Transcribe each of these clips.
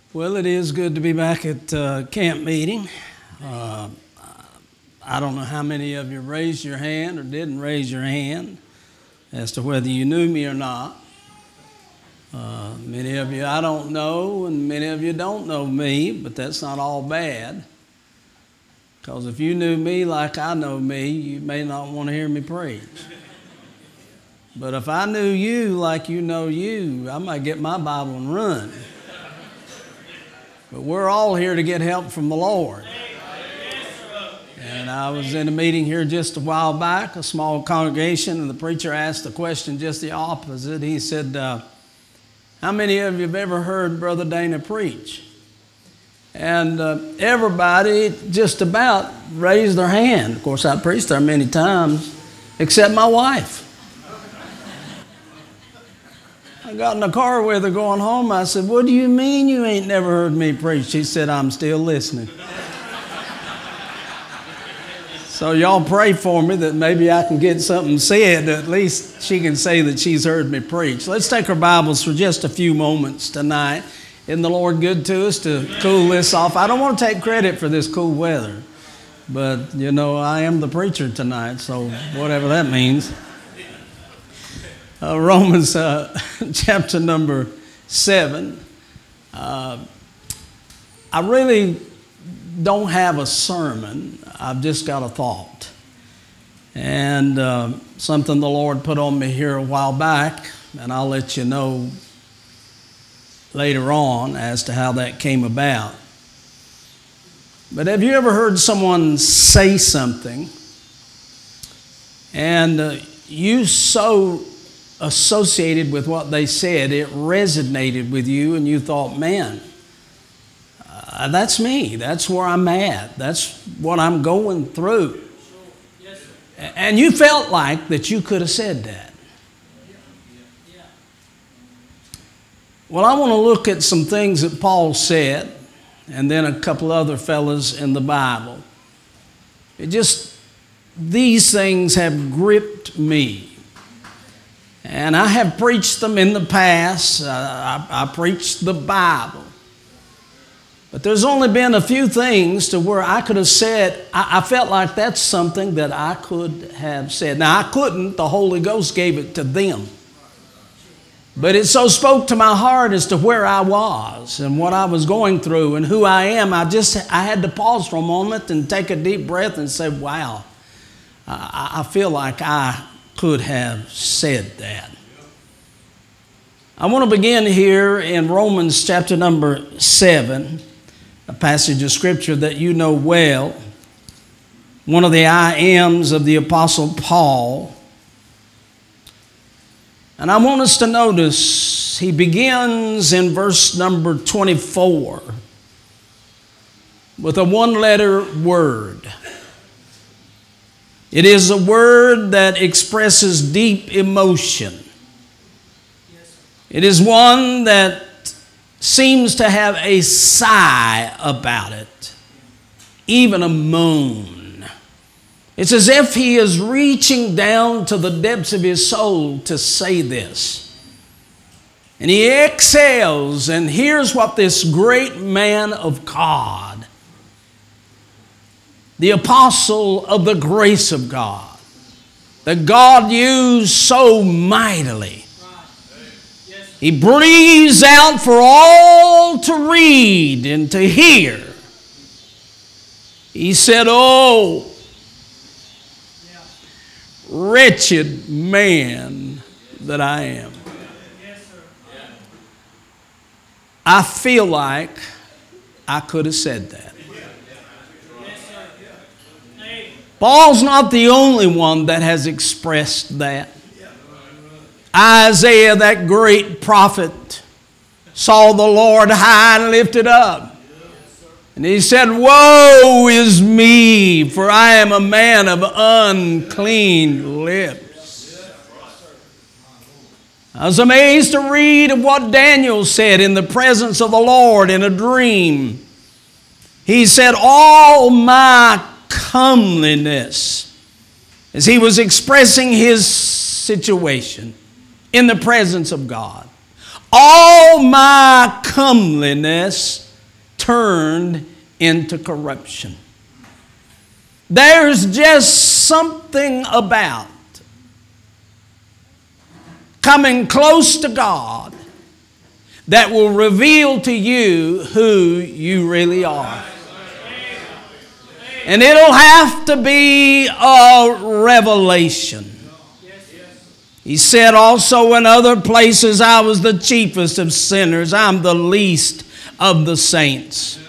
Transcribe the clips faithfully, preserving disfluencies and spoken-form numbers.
Well, it is good to be back at uh, camp meeting. Uh, I don't know how many of you raised your hand or didn't raise your hand as to whether you knew me or not. Uh, many of you I don't know, and many of you don't know me, but that's not all bad. Because if you knew me like I know me, you may not want to hear me preach. But if I knew you like you know you, I might get my Bible and run. But we're all here to get help from the Lord. And I was in a meeting here just a while back, a small congregation, and the preacher asked the question just the opposite. He said, uh, how many of you have ever heard Brother Dana preach? And uh, everybody just about raised their hand. Of course, I preached there many times, except my wife. I got in the car with her going home. I said, what do you mean you ain't never heard me preach? She said, I'm still listening. So y'all pray for me that maybe I can get something said. At least she can say that she's heard me preach. Let's take our Bibles for just a few moments tonight. Isn't the Lord good to us to cool this off? I don't want to take credit for this cool weather. But, you know, I am the preacher tonight, so whatever that means. Uh, Romans uh, chapter number seven. Uh, I really don't have a sermon. I've just got a thought. And uh, something the Lord put on me here a while back, and I'll let you know later on as to how that came about. But have you ever heard someone say something and uh, you so associated with what they said, it resonated with you, and you thought, man, uh, that's me. That's where I'm at. That's what I'm going through. Yes, and you felt like that you could have said that. Well, I want to look at some things that Paul said, and then a couple other fellas in the Bible. It just, these things have gripped me. And I have preached them in the past. Uh, I, I preached the Bible. But there's only been a few things to where I could have said, I, I felt like that's something that I could have said. Now, I couldn't. The Holy Ghost gave it to them. But it so spoke to my heart as to where I was and what I was going through and who I am. I just, I had to pause for a moment and take a deep breath and say, wow, I, I feel like I could have said that. I want to begin here in Romans chapter number seven, a passage of scripture that you know well, one of the I ams of the Apostle Paul. And I want us to notice he begins in verse number twenty-four with a one-letter word. It is a word that expresses deep emotion. It is one that seems to have a sigh about it, even a moan. It's as if he is reaching down to the depths of his soul to say this. And he exhales, and here's what this great man of God, the apostle of the grace of God, that God used so mightily, he breathes out for all to read and to hear. He said, oh, wretched man that I am. I feel like I could have said that. Paul's not the only one that has expressed that. Isaiah, that great prophet, saw the Lord high and lifted up. And he said, woe is me, for I am a man of unclean lips. I was amazed to read of what Daniel said in the presence of the Lord in a dream. He said, all my comeliness, as he was expressing his situation in the presence of God. all my comeliness turned into corruption. There's just something about coming close to God that will reveal to you who you really are. And it'll have to be a revelation. He said also in other places, I was the chiefest of sinners. I'm the least of the saints.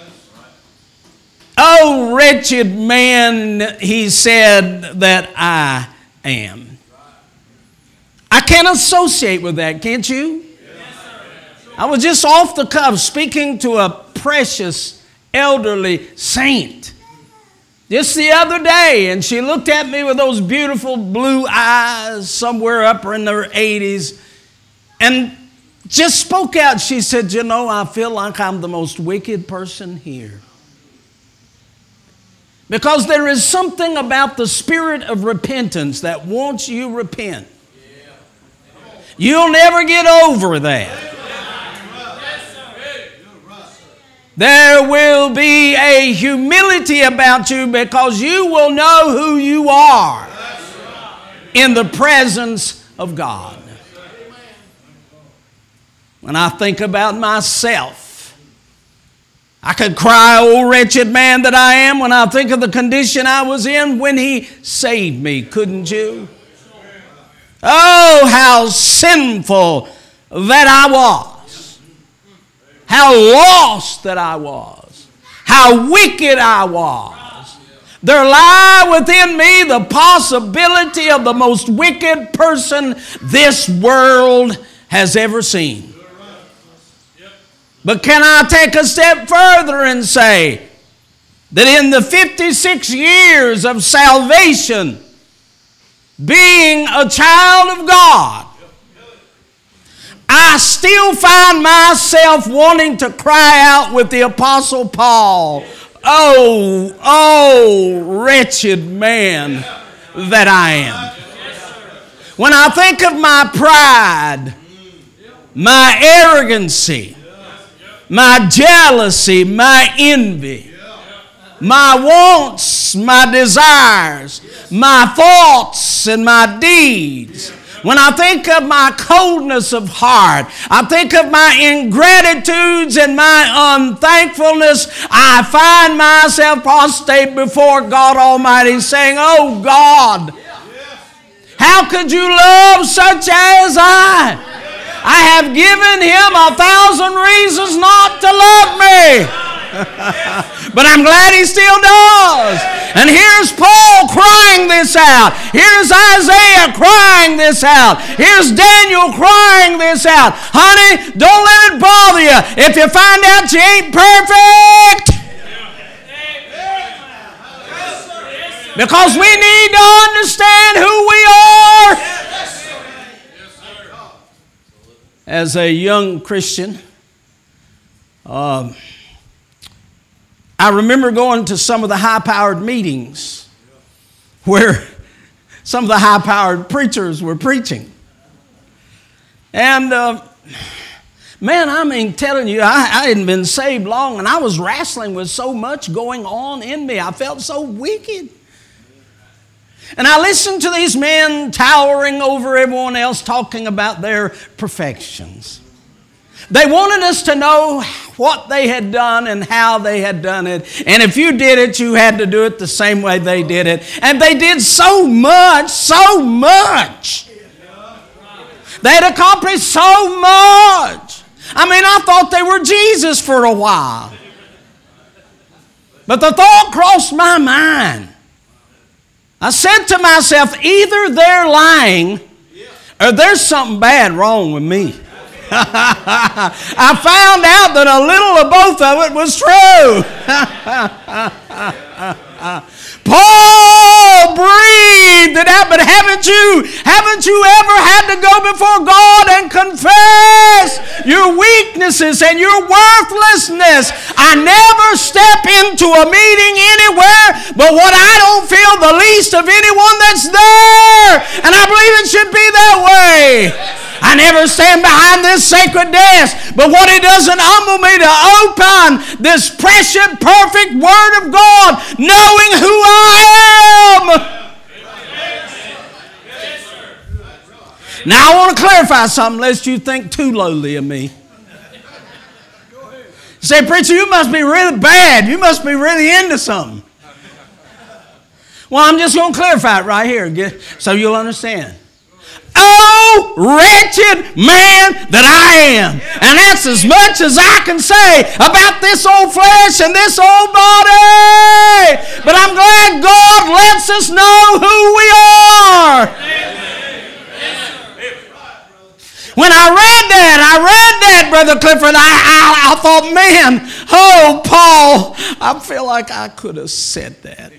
Oh, wretched man, he said, that I am. I can associate with that, can't you? I was just off the cuff speaking to a precious elderly saint just the other day, and she looked at me with those beautiful blue eyes, somewhere up in her eighties, and just spoke out. She said, you know, I feel like I'm the most wicked person here. Because there is something about the spirit of repentance that once you repent, you'll never get over that. There will be a humility about you because you will know who you are in the presence of God. When I think about myself, I could cry, oh wretched man that I am, when I think of the condition I was in when He saved me, couldn't you? Oh, how sinful that I was. How lost that I was. How wicked I was. There lie within me the possibility of the most wicked person this world has ever seen. But can I take a step further and say that in the fifty-six years of salvation, being a child of God, I still find myself wanting to cry out with the Apostle Paul, oh, oh, wretched man that I am. When I think of my pride, my arrogancy, my jealousy, my envy, my wants, my desires, my thoughts and my deeds. When I think of my coldness of heart, I think of my ingratitudes and my unthankfulness, I find myself prostrate before God Almighty saying, oh God, how could you love such as I? I have given him a thousand reasons not to love me. But I'm glad he still does. And here's Paul crying this out. Here's Isaiah crying this out. Here's Daniel crying this out. Honey, don't let it bother you if you find out you ain't perfect. Because we need to understand who we are. As a young Christian, um, I remember going to some of the high-powered meetings where some of the high-powered preachers were preaching. And, uh, man, I mean, telling you, I, I hadn't been saved long, and I was wrestling with so much going on in me. I felt so wicked. And I listened to these men towering over everyone else, talking about their perfections. They wanted us to know what they had done and how they had done it. And if you did it, you had to do it the same way they did it. And they did so much, so much. They had accomplished so much. I mean, I thought they were Jesus for a while. But the thought crossed my mind. I said to myself, either they're lying or there's something bad wrong with me. I found out that a little of both of it was true. Paul breathed it out, but haven't you, haven't you ever had to go before God and confess your weaknesses and your worthlessness? I never step into a meeting anywhere but what I don't feel the least of anyone that's there. And I believe it should be that way. I never stand behind this sacred desk. But what it doesn't humble me to open this precious, perfect Word of God, knowing who I am. Now I want to clarify something, lest you think too lowly of me. Say, preacher, you must be really bad. You must be really into something. Well, I'm just going to clarify it right here so you'll understand. Oh, wretched man that I am. And that's as much as I can say about this old flesh and this old body. But I'm glad God lets us know who we are. When I read that, I read that, Brother Clifford, I, I, I thought, man, oh, Paul, I feel like I could have said that.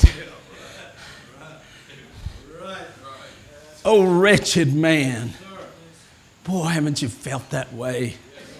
Oh, wretched man. Boy, haven't you felt that way?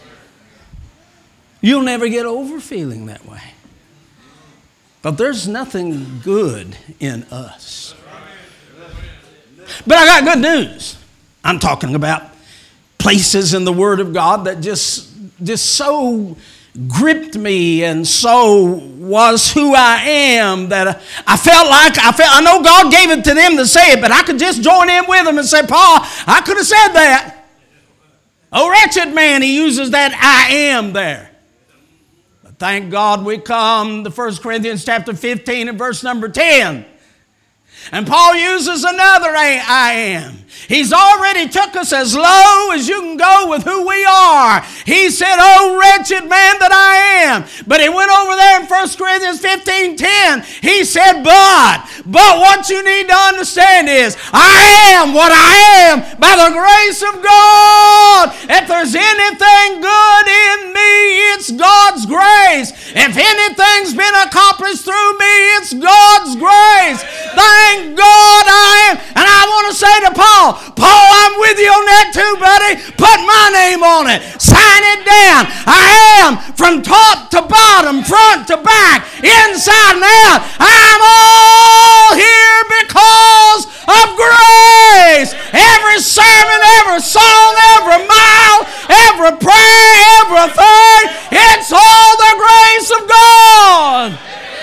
You'll never get over feeling that way. But there's nothing good in us. But I got good news. I'm talking about places in the Word of God that just, just so gripped me and so was who I am that I felt like, I felt, I know God gave it to them to say it, but I could just join in with them and say, Paul, I could have said that. Oh, wretched man, he uses that I am there. But thank God we come to First Corinthians chapter fifteen and verse number ten. And Paul uses another I am. He's already took us as low as you can go with who we are. He said, oh, wretched man that I am. But he went over there in First Corinthians fifteen ten. He said, but, but what you need to understand is, I am what I am by the grace of God. If there's anything good in me, it's God's grace. If anything's been accomplished through me, it's God's grace. Thank God I am. And I want to say to Paul, Paul, I'm with you on that too, buddy. Put my name on it. Sign it down. I am from top to bottom, front to back, inside and out. I'm all here because of grace. Every sermon, every song, every mile, every prayer, everything, it's all the grace of God.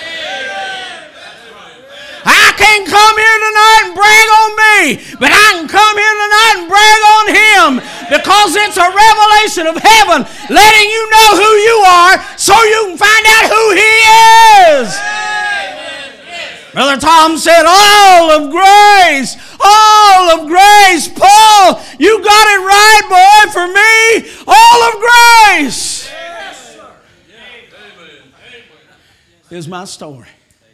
I can't come here tonight and brag on me, but I can come here tonight and brag on Him because it's a revelation of heaven letting you know who you are so you can find out who He is. Brother Tom said, all of grace, all of grace. Paul, you got it right, boy, for me. All of grace. Here's my story.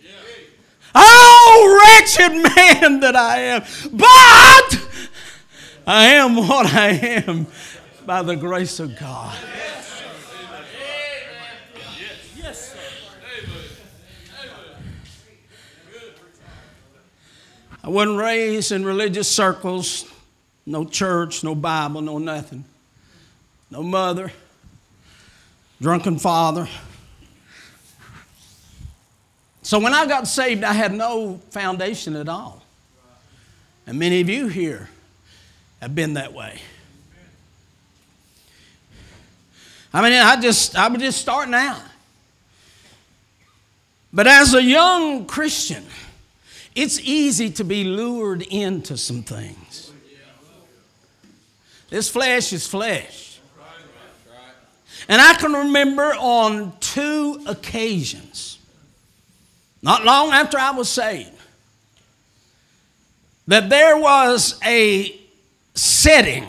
Oh, wretched man that I am. But I am what I am by the grace of God. I wasn't raised in religious circles. No church, no Bible, no nothing. No mother. Drunken father. So when I got saved, I had no foundation at all. And many of you here have been that way. I mean, I just I was just starting out. But as a young Christian, it's easy to be lured into some things. This flesh is flesh. And I can remember on two occasions, not long after I was saved, that there was a setting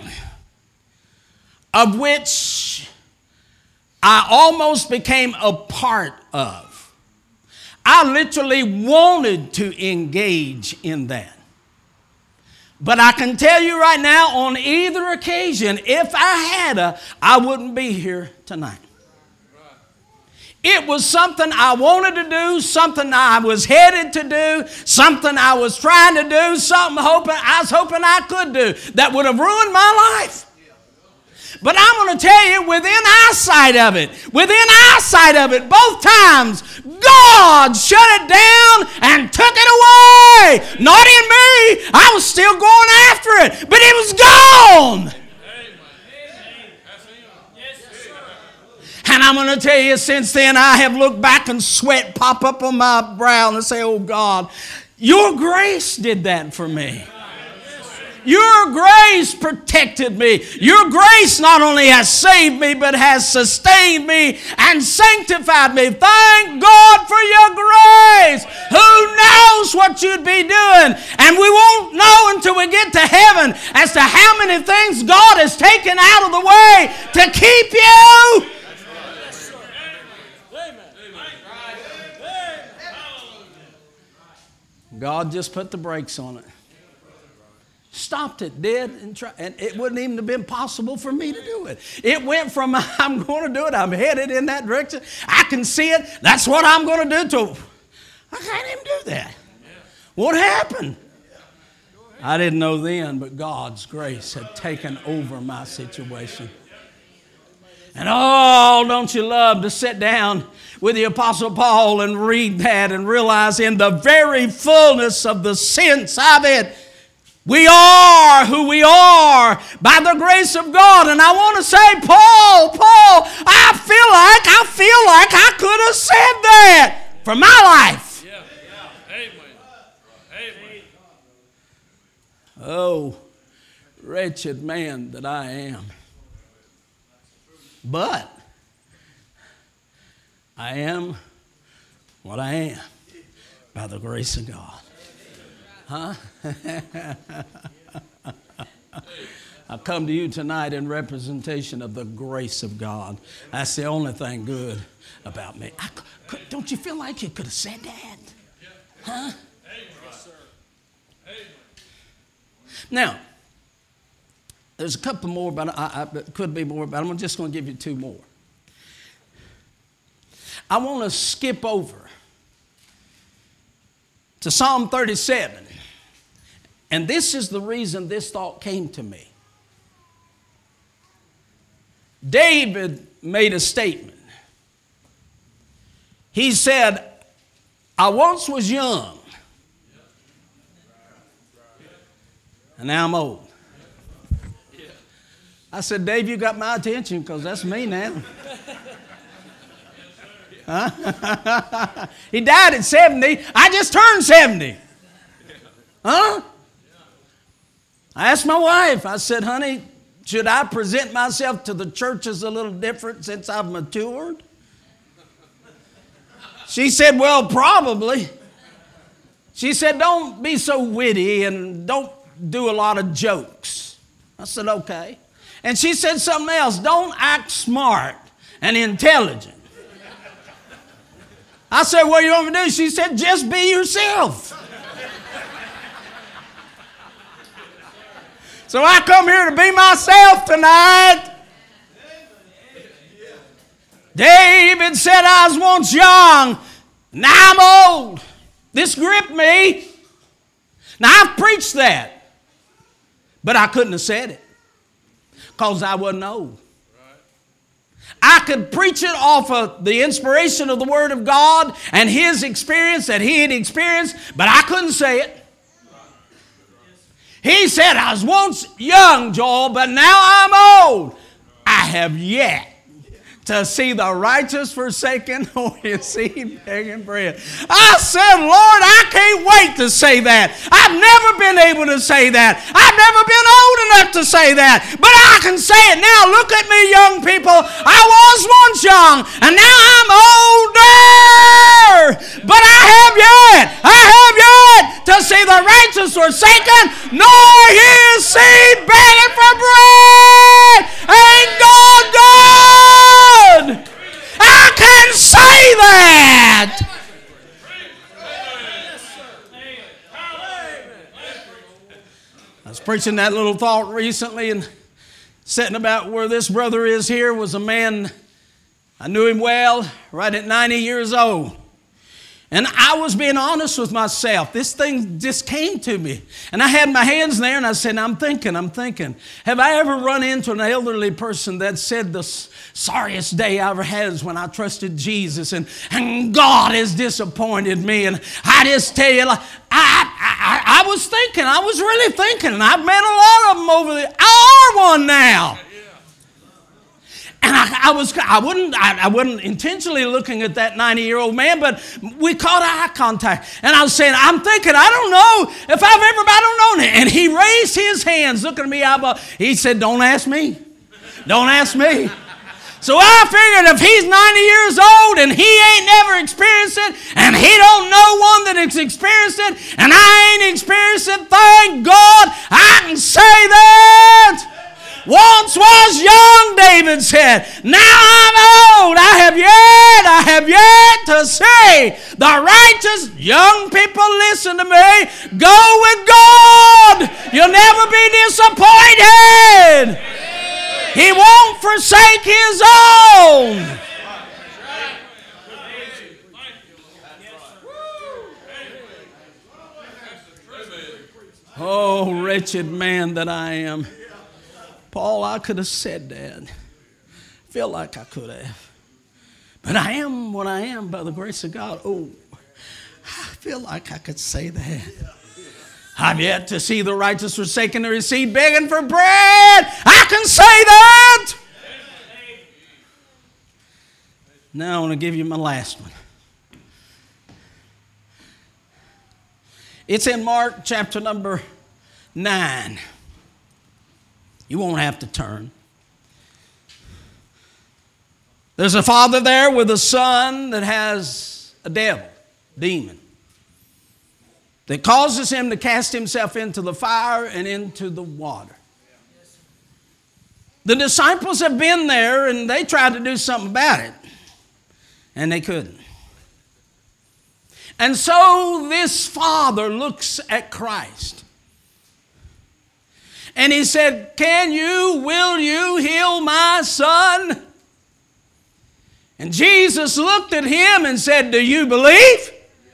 of which I almost became a part of. I literally wanted to engage in that. But I can tell you right now, on either occasion, if I had a, I wouldn't be here tonight. It was something I wanted to do, something I was headed to do, something I was trying to do, something hoping I was hoping I could do that would have ruined my life. But I'm going to tell you, within eyesight of it, within eyesight of it, both times, God shut it down and took it away. Not in me. I was still going after it, but it was gone. And I'm going to tell you, since then, I have looked back and sweat pop up on my brow and say, oh God, your grace did that for me. Your grace protected me. Your grace not only has saved me, but has sustained me and sanctified me. Thank God for your grace. Who knows what you'd be doing? And we won't know until we get to heaven as to how many things God has taken out of the way to keep you. God just put the brakes on it. Stopped it dead, and, try, and it wouldn't even have been possible for me to do it. It went from I'm going to do it, I'm headed in that direction, I can see it, that's what I'm going to do, to I can't even do that. What happened? I didn't know then, but God's grace had taken over my situation. And oh, don't you love to sit down with the Apostle Paul and read that and realize in the very fullness of the sense of it, we are who we are by the grace of God. And I want to say, Paul, Paul, I feel like, I feel like I could have said that for my life. Yeah. Yeah. Amen. Amen. Oh, wretched man that I am. But I am what I am by the grace of God. Huh? I come to you tonight in representation of the grace of God. That's the only thing good about me. I, could, don't you feel like you could have said that? Huh? Now, there's a couple more, but I, I, it could be more, but I'm just going to give you two more. I want to skip over to Psalm thirty-seven. And this is the reason this thought came to me. David made a statement. He said, I once was young, and now I'm old. I said, Dave, you got my attention because that's me now. Huh? He died at seventy. I just turned seventy. Huh? I asked my wife, I said, honey, should I present myself to the church as a little different since I've matured? She said, well, probably. She said, don't be so witty and don't do a lot of jokes. I said, okay. And she said something else, don't act smart and intelligent. I said, what do you want me to do? She said, just be yourself. So I come here to be myself tonight. David said, I was once young, now I'm old. This gripped me. Now I've preached that, but I couldn't have said it because I wasn't old. I could preach it off of the inspiration of the Word of God and his experience that he had experienced, but I couldn't say it. He said, I was once young, Joel, but now I'm old. I have yet to see the righteous forsaken or his seed begging bread. I said, Lord, I can't wait to say that. I've never been able to say that. I've never been old enough to say that. But I can say it now. Look at me, young people. I was once young, and now I'm older. But I have yet, I have yet to see the righteous forsaken, nor his seed begging for bread. Ain't God good? I can say that. I was preaching that little thought recently and sitting about where this brother is here was a man, I knew him well, right at ninety years old. And I was being honest with myself. This thing just came to me. And I had my hands there and I said, I'm thinking, I'm thinking. Have I ever run into an elderly person that said the sorriest day I ever had is when I trusted Jesus and, and God has disappointed me. And I just tell you, like, I, I, I was thinking, I was really thinking. And I've met a lot of them over the, I are one now. And I, I was, I wouldn't, I, I wasn't intentionally looking at that ninety-year-old man, but we caught eye contact. And I was saying, I'm thinking, I don't know if I've ever, I don't know. And he raised his hands, looking at me. I, he said, don't ask me. Don't ask me. So I figured if he's ninety years old and he ain't never experienced it, and he don't know one that has experienced it, and I ain't experienced it, thank God I can say that. Once was young, David said. Now I'm old. I have yet, I have yet to see the righteous. Young people, listen to me. Go with God. You'll never be disappointed. He won't forsake his own. Oh, wretched man that I am. Paul, I could have said that. Feel like I could have. But I am what I am by the grace of God. Oh, I feel like I could say that. I've yet to see the righteous forsaken or his seed begging for bread. I can say that. Now I want to give you my last one. It's in Mark chapter number nine. You won't have to turn. There's a father there with a son that has a devil, demon, that causes him to cast himself into the fire and into the water. The disciples have been there and they tried to do something about it, and they couldn't. And so this father looks at Christ and he said, can you, will you heal my son? And Jesus looked at him and said, do you believe?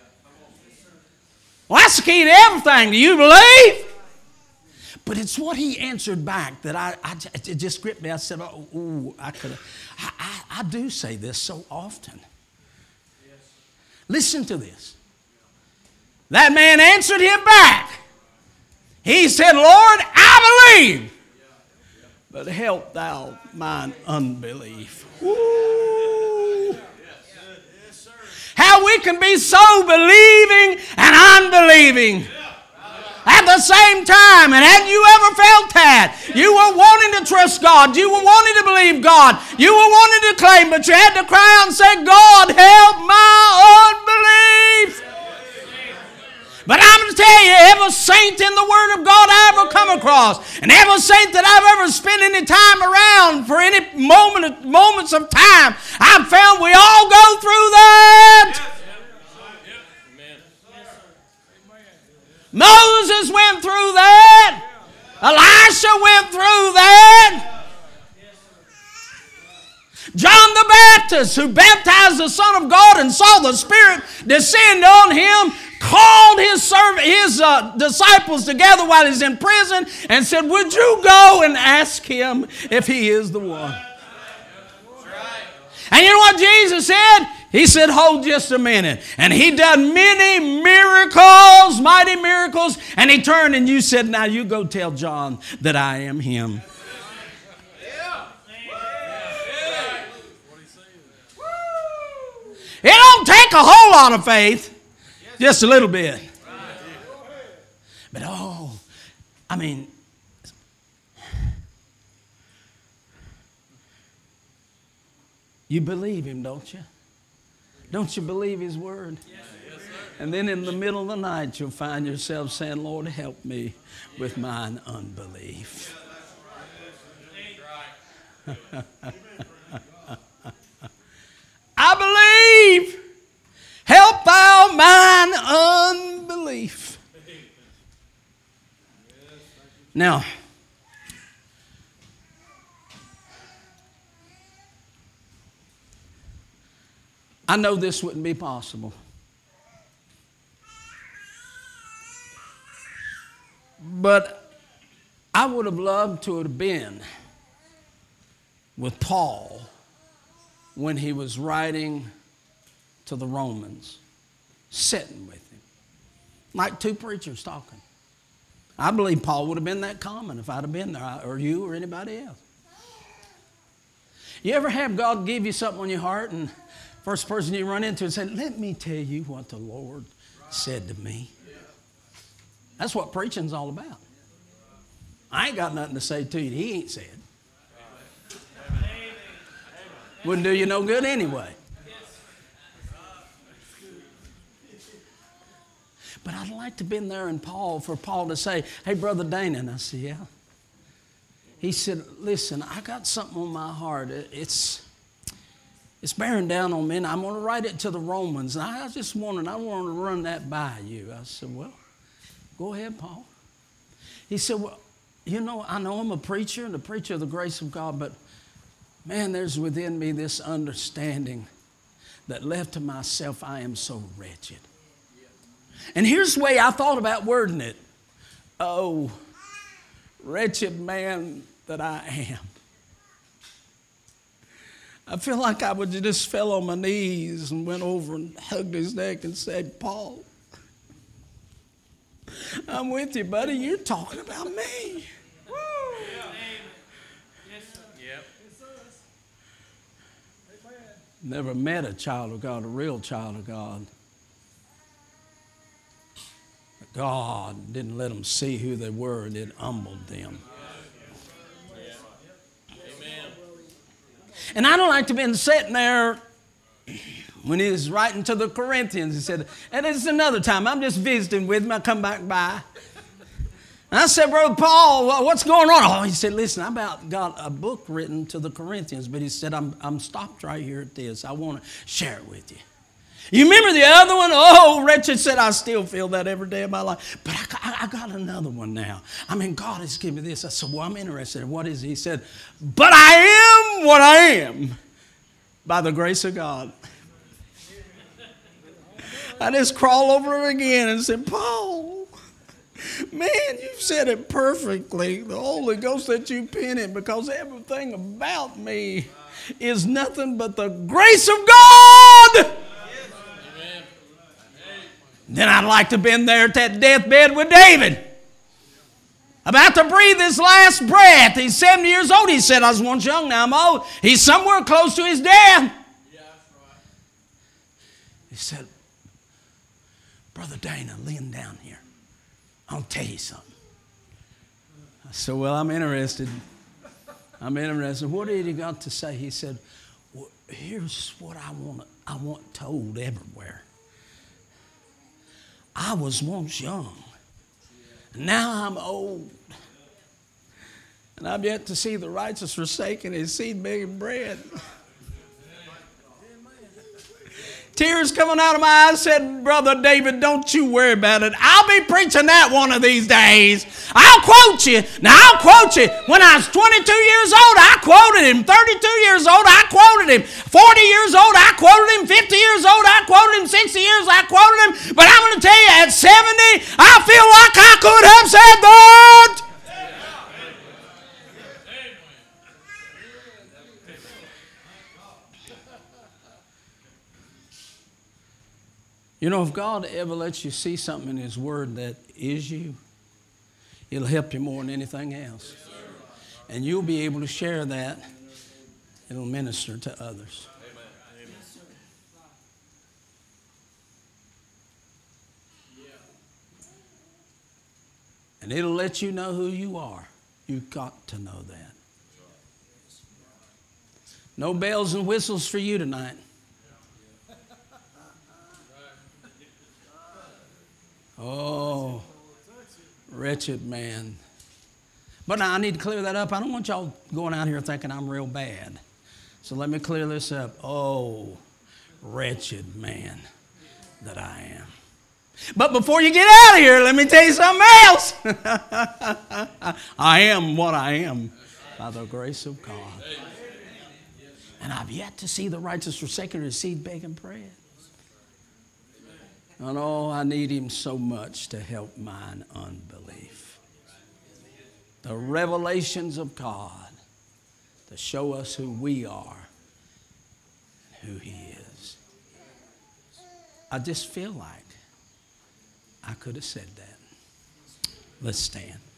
Well, that's the key to everything. Do you believe? But it's what he answered back that I, I it just gripped me. I said, oh, ooh, I could have. I, I, I do say this so often. Yes. Listen to this. That man answered him back. He said, Lord, I believe, but help thou mine unbelief. Ooh. How we can be so believing and unbelieving at the same time. And have you ever felt that? You were wanting to trust God. You were wanting to believe God. You were wanting to claim, but you had to cry out and say, God, help my unbelief. But I'm going to tell you, every saint in the Word of God I ever come across, and every saint that I've ever spent any time around for any moment, moments of time, I've found we all go through that. Moses went through that. Elisha went through that. John the Baptist, who baptized the Son of God and saw the Spirit descend on him, called his servant, his uh, disciples together while he's in prison and said, would you go and ask him if he is the one? And you know what Jesus said? He said, hold just a minute. And he done many miracles, mighty miracles. And he turned and you said, now you go tell John that I am him. It don't take a whole lot of faith. Just a little bit. But oh, I mean, you believe him, don't you? Don't you believe his word? And then in the middle of the night, you'll find yourself saying, Lord, help me with mine unbelief. I believe. Help thou mine unbelief. Now, I know this wouldn't be possible. But I would have loved to have been with Paul when he was writing to the Romans, sitting with him, like two preachers talking. I believe Paul would have been that common if I'd have been there, or you or anybody else. You ever have God give you something on your heart and first person you run into and say, let me tell you what the Lord said to me. That's what preaching's all about. I ain't got nothing to say to you that he ain't said. Wouldn't do you no good anyway. But I'd like to have been there in Paul for Paul to say, hey, Brother Dana. And I said, yeah. He said, listen, I got something on my heart. It's, it's bearing down on me, and I'm going to write it to the Romans. And I just wanted, I wanted to run that by you. I said, well, go ahead, Paul. He said, well, you know, I know I'm a preacher and a preacher of the grace of God, but man, there's within me this understanding that left to myself, I am so wretched. And here's the way I thought about wording it. Oh, wretched man that I am. I feel like I would just fell on my knees and went over and hugged his neck and said, Paul, I'm with you, buddy. You're talking about me. Woo! Yes, sir. Yep. Never met a child of God, a real child of God. But God didn't let them see who they were, and it humbled them. And I don't like to have been sitting there when he was writing to the Corinthians. He said, and it's another time. I'm just visiting with him. I come back by. And I said, Brother Paul, what's going on? Oh, he said, listen, I about got a book written to the Corinthians. But he said, I'm, I'm stopped right here at this. I want to share it with you. You remember the other one? Oh, wretched said, I still feel that every day of my life. But I, I got another one now. I mean, God has given me this. I said, well, I'm interested in what is it? He said, but I am what I am by the grace of God. I just crawl over him again and said, Paul, man, you've said it perfectly. The Holy Ghost let you pen it because everything about me is nothing but the grace of God. Then I'd like to have been there at that deathbed with David. About to breathe his last breath. He's seventy years old. He said, I was once young, now I'm old. He's somewhere close to his death. He said, Brother Dana, lean down here. I'll tell you something. I said, well, I'm interested. I'm interested. What did he got to say? He said, well, here's what I want, I want told everywhere. I was once young. Now I'm old. And I've yet to see the righteous forsaken, his seed begging bread. Tears coming out of my eyes. Said, Brother David, don't you worry about it. I'll be preaching that one of these days. I'll quote you. Now, I'll quote you. When I was twenty-two years old, I quoted him. thirty-two years old, I quoted him. forty years old, I quoted him. fifty years old, I quoted him. sixty years, I quoted him. But I'm going to tell you, at seventy, I feel like I could have said that. You know, if God ever lets you see something in His Word that is you, it'll help you more than anything else. And you'll be able to share that. It'll minister to others. And it'll let you know who you are. You've got to know that. No bells and whistles for you tonight. Oh, wretched man. But now I need to clear that up. I don't want y'all going out here thinking I'm real bad. So let me clear this up. Oh, wretched man that I am. But before you get out of here, let me tell you something else. I am what I am by the grace of God. And I've yet to see the righteous forsaken or his seed begging bread. And oh, I need Him so much to help mine unbelief. The revelations of God to show us who we are and who He is. I just feel like I could have said that. Let's stand.